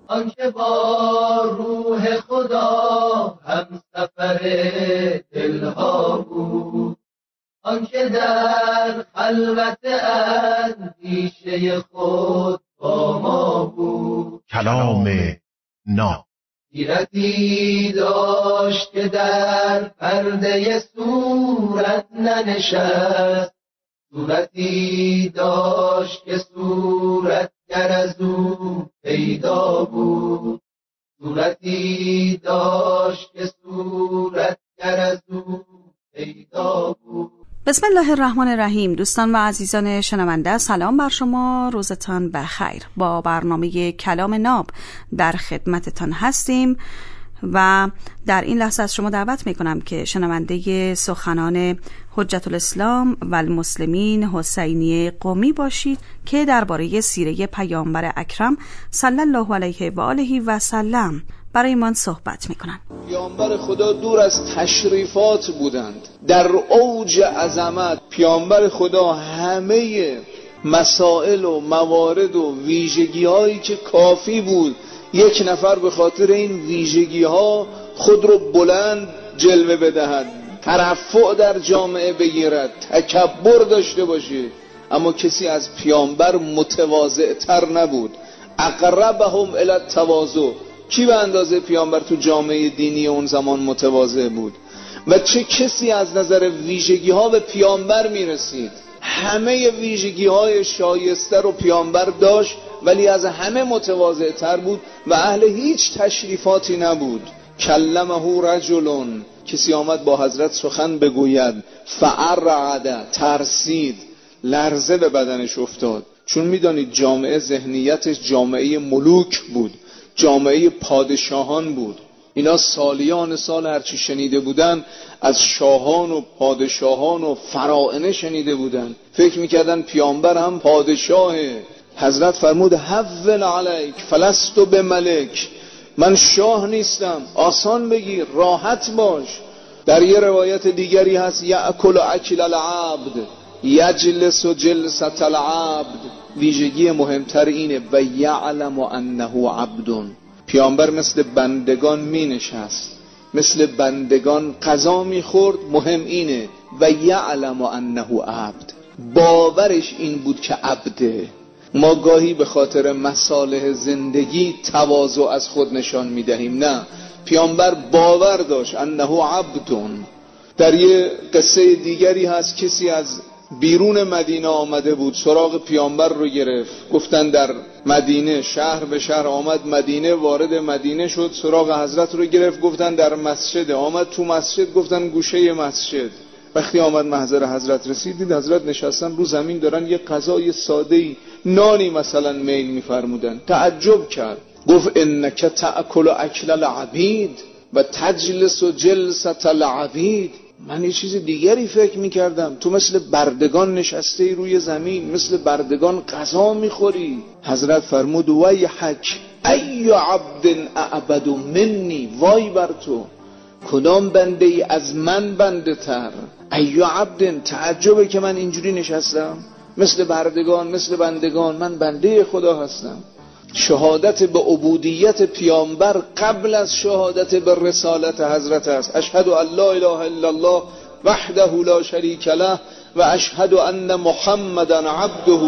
آنکه با روح خدا هم سفر دلها بود، آنکه در خلوت اندیشه خود با ما بود. کلام ناب سیرتی داشت که در پرده صورت ننشست، صورتی داشت که صورتگر از او پیدا بود، صورتی داشت که صورتگر از او پیدا بود. بسم الله الرحمن الرحیم. دوستان و عزیزان شنونده، سلام بر شما، روزتان بخیر. با برنامه کلام ناب در خدمتتان هستیم و در این لحظه از شما دعوت میکنم که شنونده سخنان حجت الاسلام و المسلمین حسینی قمی باشید که درباره سیره پیامبر اکرم صلی الله علیه و آله و سلم برای من صحبت میکنن. پیامبر خدا دور از تشریفات بودند، در اوج عظمت. پیامبر خدا همه مسائل و موارد و ویژگی هایی که کافی بود یک نفر به خاطر این ویژگی ها خود رو بلند جلوه بدهد، ترفع در جامعه بگیرد، تکبر داشته باشه، اما کسی از پیامبر متواضع تر نبود. اقربهم الی التواضع. کی به اندازه پیامبر تو جامعه دینی اون زمان متواضع بود و چه کسی از نظر ویژگی ها به پیامبر میرسید؟ همه ویژگی های شایسته رو پیامبر داشت، ولی از همه متواضع تر بود و اهل هیچ تشریفاتی نبود. کلمه رجلون، کسی آمد با حضرت سخن بگوید، فارعد، ترسید، لرزه به بدنش افتاد. چون میدانید جامعه ذهنیتش جامعه ملوک بود، جامعه پادشاهان بود. اینا سالیان سال هرچی شنیده بودن از شاهان و پادشاهان و فرائنه شنیده بودن، فکر میکردن پیامبر هم پادشاهه. حضرت فرمود حول علیک فلست بملک، من شاه نیستم، آسان بگیر، راحت باش. در یه روایت دیگری هست یأکل اکل العبد یجلس جلسة العبد. ویژگی مهمتر اینه و یعلم انه عبد. پیامبر مثل بندگان می نشست، مثل بندگان غذا می خورد. مهم اینه و یعلم انه عبد، باورش این بود که عبده. ما گاهی به خاطر مصالح زندگی تواضع از خود نشان می دهیم، نه، پیامبر باور داشت انه عبد. در یه قصه دیگری هست کسی از بیرون مدینه آمده بود، سراغ پیامبر رو گرفت. گفتن در مدینه، شهر به شهر آمد، مدینه، وارد مدینه شد، سراغ حضرت رو گرفت. گفتن در مسجد، آمد تو مسجد، گفتن گوشه مسجد. وقتی آمد محضر حضرت رسید، دید حضرت نشستن رو زمین دارن یه غذای ساده‌ای، نانی مثلا میل می‌فرمودن. تعجب کرد، گفت انک تأکل اکل العبید و تجلس جلسة العبید. من یه چیز دیگری فکر میکردم، تو مثل بردگان نشسته روی زمین، مثل بردگان غذا میخوری. حضرت فرمود ویحک ای عبد اعبد منی، وای بر تو، کدام بنده ای از من بنده تر. ای عبد، تعجبه که من اینجوری نشستم مثل بردگان، مثل بندگان، من بنده خدا هستم. شهادت به عبودیت پیامبر قبل از شهادت به رسالت حضرت است. اشهد ان لا اله الا الله وحده لا شریک له و اشهد ان محمدا عبده.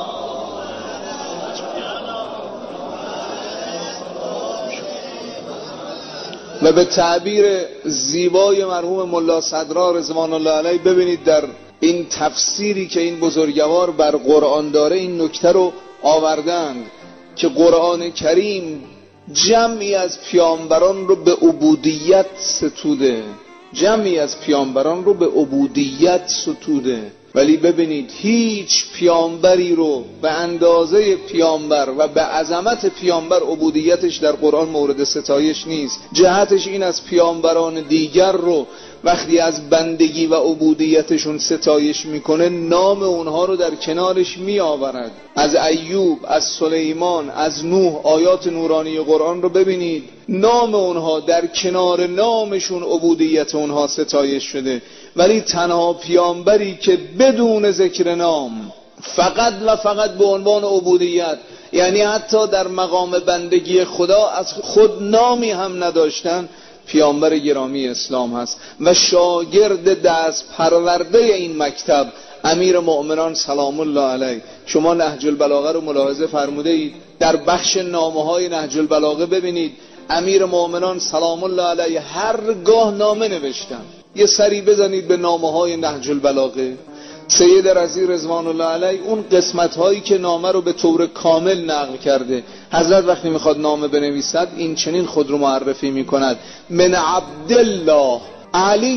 و به تعبیر زیبای مرحوم ملا صدرا رضوان الله علیه، ببینید در این تفسیری که این بزرگوار بر قرآن داره این نکته رو آوردند که قرآن کریم جمعی از پیامبران رو به عبودیت ستوده، جمعی از پیامبران رو به عبودیت ستوده. ولی ببینید هیچ پیامبری رو به اندازه پیامبر و به عظمت پیامبر عبودیتش در قرآن مورد ستایش نیست. جهتش این از پیامبران دیگر رو وقتی از بندگی و عبودیتشون ستایش میکنه، نام اونها رو در کنارش میآورد. از ایوب، از سلیمان، از نوح، آیات نورانی قرآن رو ببینید، نام اونها در کنار نامشون عبودیت اونها ستایش شده. ولی تنها پیامبری که بدون ذکر نام، فقط و فقط به عنوان عبودیت یعنی حتی در مقام بندگی خدا از خود نامی هم نداشتن، پیامبر گرامی اسلام هست و شاگرد دست پرورده این مکتب امیر مؤمنان سلام الله علیه. شما نهج البلاغه رو ملاحظه فرموده اید، در بخش نامه‌های نهج البلاغه ببینید امیر مؤمنان سلام الله علیه هرگاه نامه نوشتن. یه سری بزنید به نامه‌های نهج البلاغه، سید رضی رضوان الله علیه اون قسمت‌هایی که نامه رو به طور کامل نقل کرده، حضرت وقتی میخواد نامه بنویسد این چنین خود رو معرفی میکند: من عبدالله علی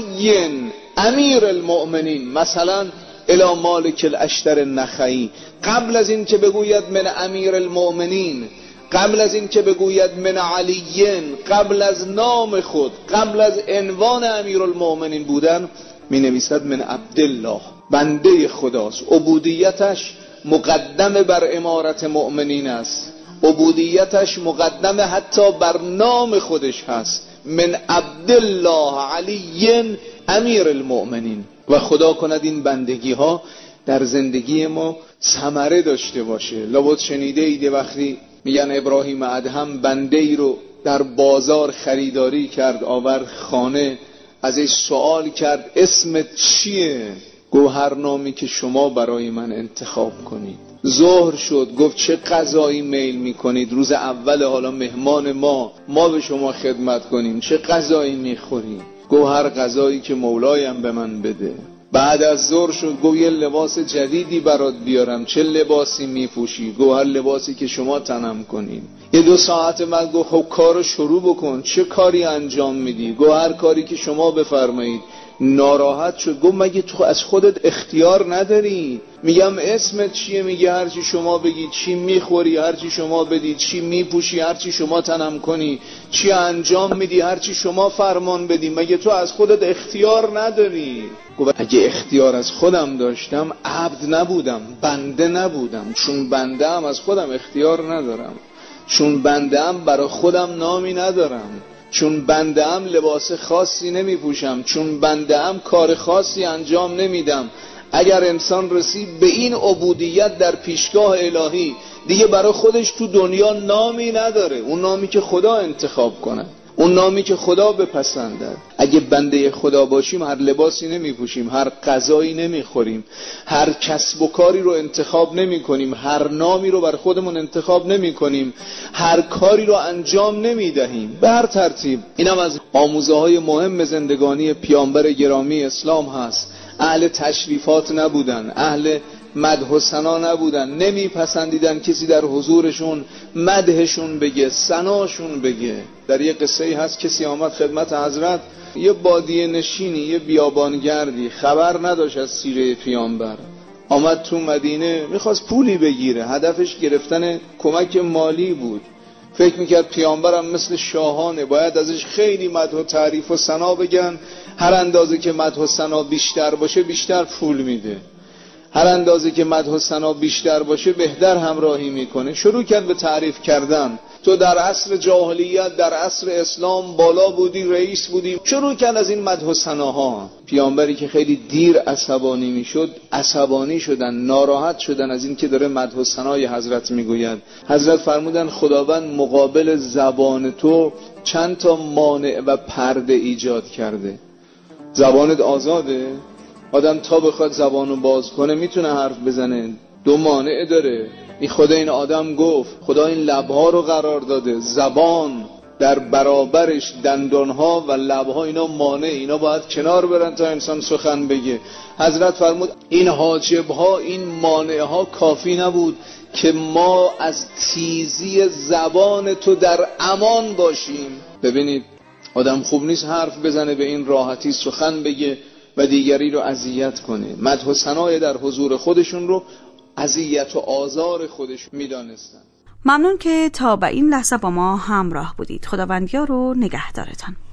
امیر المؤمنین، مثلا الی مالک الاشتر النخعی. قبل از این که بگوید من امیر المؤمنین، قبل از این که بگوید من علی، قبل از نام خود، قبل از عنوان امیر المؤمنین بودن، می نویسد من عبدالله، بنده خداست. عبودیتش مقدم بر امارت مؤمنین است، عبودیتش مقدم حتی بر نام خودش هست. من عبدالله علی امیر المؤمنین. و خدا کند این بندگی ها در زندگی ما ثمره داشته باشه. لابد شنیده اید وقتی میگن ابراهیم ادهم بنده ای رو در بازار خریداری کرد، آورد خانه، ازش سوال کرد اسمت چیه؟ گفت هر نامی که شما برای من انتخاب کنید. ظهر شد، گفت چه غذایی میل میکنید؟ روز اول حالا مهمان ما به شما خدمت کنیم، چه غذایی میخورید؟ گفت هر غذایی که مولایم به من بده. بعد از ظهر شد، گفت یه لباس جدیدی برات بیارم، چه لباسی میپوشی؟ گفت هر لباسی که شما تنم کنید. یه 2 ساعت بعد گفت خب کارو شروع بکن، چه کاری انجام میدی؟ گفت هر کاری که شما بفرمایید. ناراحت شد، گفت مگه تو از خودت اختیار نداری؟ میگم اسمت چیه؟ میگه هرچی شما بگید. چی میخوری؟ هرچی شما بدید. چی میپوشی؟ هرچی شما تنم کنی. چی انجام میدی؟ هرچی شما فرمان بدی. مگه تو از خودت اختیار نداری؟ گفت اگه اختیار از خودم داشتم عبد نبودم، بنده نبودم. چون بنده ام از خودم اختیار ندارم، چون بنده ام برای خودم نامی ندارم، چون بنده ام لباس خاصی نمی پوشم، چون بنده ام کار خاصی انجام نمیدم. اگر انسان رسید به این عبودیت در پیشگاه الهی، دیگه برای خودش تو دنیا نامی نداره، اون نامی که خدا انتخاب کنه، اون نامی که خدا بپسندد. اگه بنده خدا باشیم هر لباسی نمی پوشیم، هر غذایی نمی خوریم، هر کسب و کاری رو انتخاب نمی کنیم، هر نامی رو بر خودمون انتخاب نمی کنیم، هر کاری رو انجام نمی دهیم. به هر ترتیب اینم از آموزه های مهم زندگانی پیامبر گرامی اسلام هست. اهل تشریفات نبودن، اهل مدح و ثنا نبودن، نمیپسندیدن کسی در حضورشون مدحشون بگه، ثناشون بگه. در یه قصه هست کسی آمد خدمت حضرت، یه بادیه نشینی، یه بیابانگردی، خبر نداشت از سیره پیامبر، آمد تو مدینه میخواست پولی بگیره، هدفش گرفتن کمک مالی بود. فکر میکرد پیامبرم مثل شاهانه، باید ازش خیلی مدح و تعریف و ثنا بگن، هر اندازه که مدح و ثنا بیشتر باشه بیشتر پول میده، هر اندازه که مدح و ثنا بیشتر باشه بهتر همراهی میکنه. شروع کرد به تعریف کردن. تو در عصر جاهلیت، در عصر اسلام بالا بودی، رئیس بودی. شروع کرد از این مدح و ثناها. پیامبری که خیلی دیر عصبانی میشد، عصبانی شدن، ناراحت شدن از این که داره مدح و ثنای حضرت میگوید. حضرت فرمودن خداوند مقابل زبان تو چند تا مانع و پرده ایجاد کرده. زبانت آزاده، آدم تا بخواد زبانو باز کنه میتونه حرف بزنه. 2 مانع داره. این خدا این آدم گفت، خدا این لبها رو قرار داده، زبان در برابرش دندانها و لبها اینا مانع، اینا باید کنار برن تا انسان سخن بگه. حضرت فرمود این حاجبها، این مانعها کافی نبود که ما از تیزی زبان تو در امان باشیم. ببینید آدم خوب نیست حرف بزنه به این راحتی، سخن بگه و دیگری رو اذیت کنه. مدح و ثنای در حضور خودشون رو اذیت و آزار خودشون میدانستن. ممنون که تا به این لحظه با ما همراه بودید. خداوند یار و نگهدارتان.